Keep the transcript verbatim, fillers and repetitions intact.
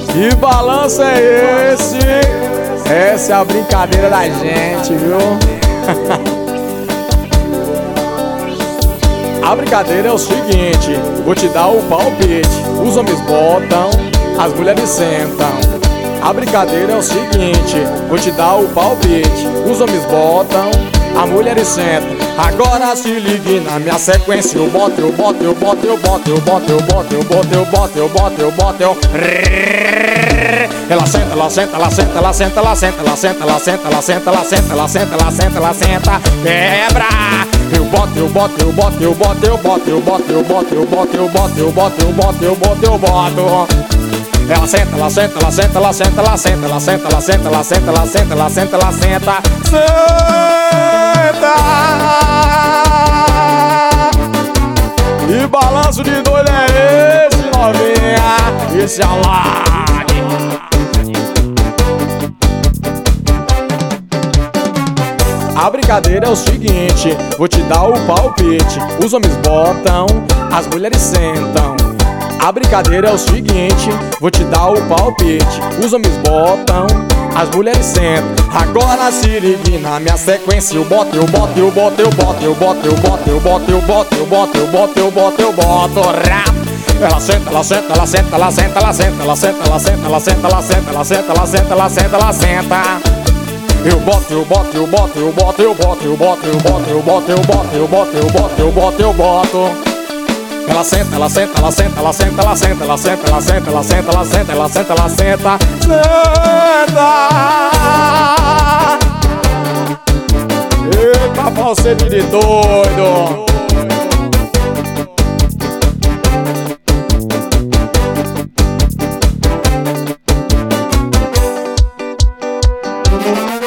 Que balanço é esse? Essa é a brincadeira da gente, viu? A brincadeira é o seguinte, vou te dar o palpite. Os homens botam, as mulheres sentam. A brincadeira é o seguinte, vou te dar o palpite. Os homens botam, a mulher senta. Agora se ligue na minha sequência. Eu boto, eu boto, eu boto, eu boto, eu boto, eu boto, eu boto, eu boto, eu boto, eu boto, eu Ela senta, ela senta, ela senta, ela senta, ela senta, ela senta, ela senta, ela senta, ela senta, ela senta, ela senta, ela senta, quebra. Eu boto, eu boto, eu boto, eu boto, eu boto, eu boto, eu boto, eu boto, eu boto, eu boto, eu boto, eu boto, eu boto. Ela senta, ela senta, ela senta, ela senta, ela senta, ela senta, ela senta, ela senta, ela senta, ela senta, ela senta, senta. Que balanço de doido é esse, novinha? Esse é a lágrima. A brincadeira é o seguinte, vou te dar o palpite. Os homens botam, as mulheres sentam. A brincadeira é o seguinte, vou te dar o palpite. Os homens botam, as mulheres sentam. Agora se ligue na minha sequência. Eu boto, eu boto, eu boto, eu boto, eu boto, eu boto, eu boto, eu boto, eu boto, eu boto, eu boto, eu boto. Ela senta, ela senta, ela senta, ela senta, ela senta, ela senta, ela senta, ela senta, ela senta, ela senta, ela senta, ela senta, ela senta. Eu boto, eu boto, eu boto, eu boto, eu boto, eu boto, eu boto, eu boto, eu boto, eu boto, eu boto, eu boto, eu boto. Ela senta, ela senta, ela senta, ela senta, ela senta, ela senta, ela senta, ela senta, ela senta, ela senta, ela senta, senta. Eita, falsete de doido.